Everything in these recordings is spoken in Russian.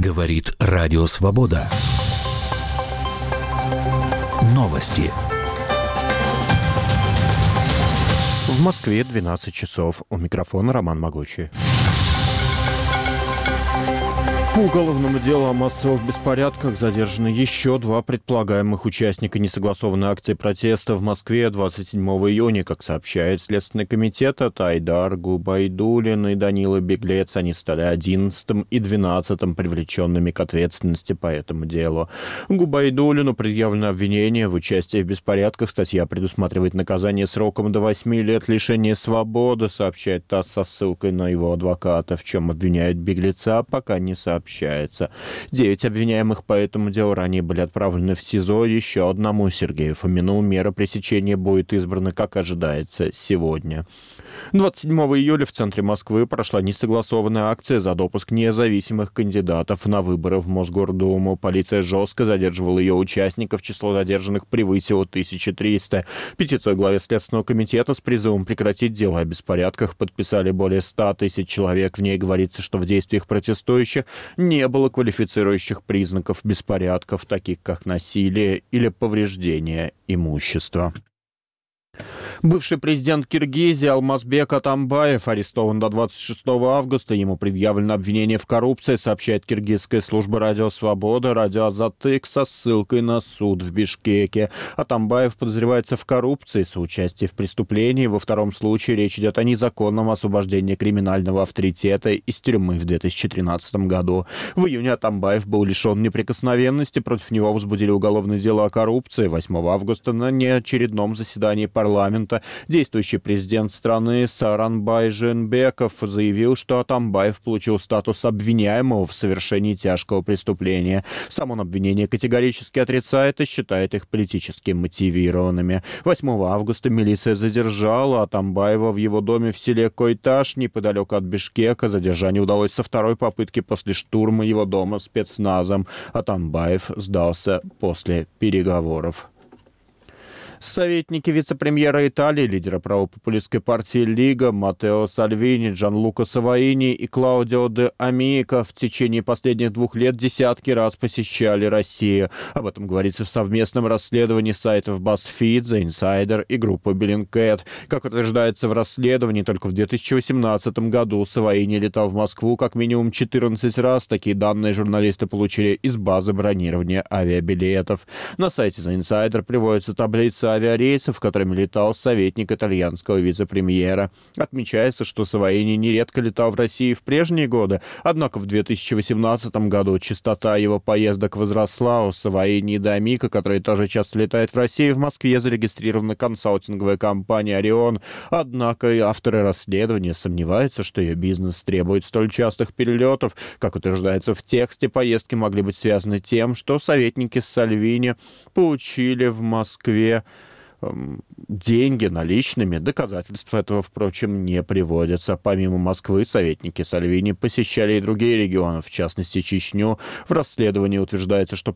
Говорит Радио Свобода. Новости. В Москве 12 часов. У микрофона Роман Могучий. По уголовному делу о массовых беспорядках задержаны еще два предполагаемых участника несогласованной акции протеста в Москве 27 июня. Как сообщает Следственный комитет, это Айдар Губайдуллин и Данила Беглец. Они стали 11-м и 12-м привлеченными к ответственности по этому делу. Губайдуллину предъявлено обвинение в участии в беспорядках. Статья предусматривает наказание сроком до 8 лет лишения свободы, сообщает ТАСС со ссылкой на его адвоката. В чем обвиняют Беглеца, пока не сообщается. 9 обвиняемых по этому делу ранее были отправлены в СИЗО. Еще одному, Сергею Фомину, мера пресечения будет избрана, как ожидается, сегодня. 27 июля в центре Москвы прошла несогласованная акция за допуск независимых кандидатов на выборы в Мосгордуму. Полиция жестко задерживала ее участников. Число задержанных превысило 1300. Петицию главе Следственного комитета с призывом прекратить дело о беспорядках подписали более 100 тысяч человек. В ней говорится, что в действиях протестующих не было квалифицирующих признаков беспорядков, таких как насилие или повреждение имущества. Бывший президент Киргизии Алмазбек Атамбаев арестован до 26 августа. Ему предъявлено обвинение в коррупции, сообщает киргизская служба «Радио Свобода», «Радио Азатык» со ссылкой на суд в Бишкеке. Атамбаев подозревается в коррупции, соучастии в преступлении. Во втором случае речь идет о незаконном освобождении криминального авторитета из тюрьмы в 2013 году. В июне Атамбаев был лишен неприкосновенности. Против него возбудили уголовное дело о коррупции. 8 августа на неочередном заседании парламента действующий президент страны Сооронбай Жээнбеков заявил, что Атамбаев получил статус обвиняемого в совершении тяжкого преступления. Сам он обвинения категорически отрицает и считает их политически мотивированными. 8 августа милиция задержала Атамбаева в его доме в селе Койташ, неподалеку от Бишкека. Задержание удалось со второй попытки после штурма его дома спецназом. Атамбаев сдался после переговоров. Советники вице-премьера Италии, лидера правопопулистской партии Лига Маттео Сальвини, Джанлука Саваини и Клаудио де Амико в течение последних 2 лет десятки раз посещали Россию. Об этом говорится в совместном расследовании сайтов BuzzFeed, The Insider и группы Bellingcat. Как утверждается в расследовании, только в 2018 году Саваини летал в Москву как минимум 14 раз. Такие данные журналисты получили из базы бронирования авиабилетов. На сайте The Insider приводится таблица авиарейсов, которыми летал советник итальянского вице-премьера. Отмечается, что Саваини нередко летал в России в прежние годы, однако в 2018 году частота его поездок возросла. У Саваини и Дамико, который тоже часто летает в Россию, в Москве зарегистрирована консалтинговая компания «Орион». Однако и авторы расследования сомневаются, что ее бизнес требует столь частых перелетов. Как утверждается в тексте, поездки могли быть связаны тем, что советники Сальвини получили в Москве деньги наличными. Доказательства этого, впрочем, не приводятся. Помимо Москвы, советники Сальвини посещали и другие регионы, в частности Чечню. В расследовании утверждается, что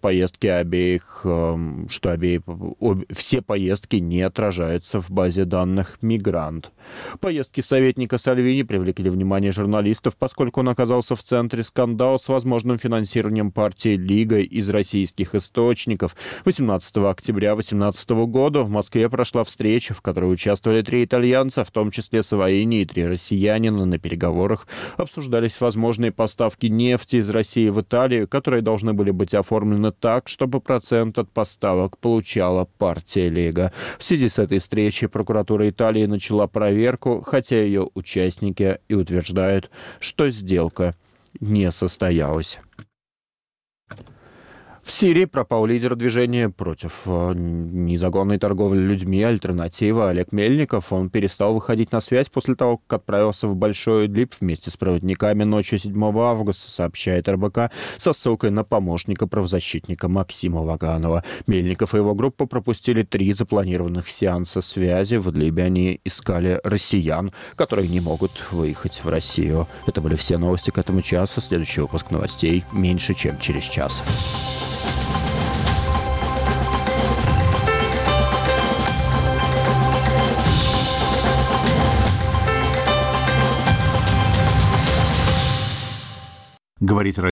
все поездки не отражаются в базе данных «Мигрант». Поездки советника Сальвини привлекли внимание журналистов, поскольку он оказался в центре скандала с возможным финансированием партии Лига из российских источников. 18 октября 2018 года в Москве прошла встреча, в которой участвовали 3 итальянца, в том числе Саваини и 3 россиянина. На переговорах обсуждались возможные поставки нефти из России в Италию, которые должны были быть оформлены так, чтобы процент от поставок получала партия Лига. В связи с этой встречей прокуратура Италии начала проверку, хотя ее участники и утверждают, что сделка не состоялась. В Сирии пропал лидер движения против незаконной торговли людьми «Альтернатива» Олег Мельников. Он перестал выходить на связь после того, как отправился в Большой Идлиб вместе с проводниками ночью 7 августа, сообщает РБК со ссылкой на помощника правозащитника Максима Ваганова. Мельников и его группа пропустили 3 запланированных сеанса связи. В Идлибе они искали россиян, которые не могут выехать в Россию. Это были все новости к этому часу. Следующий выпуск новостей меньше, чем через час. Говорит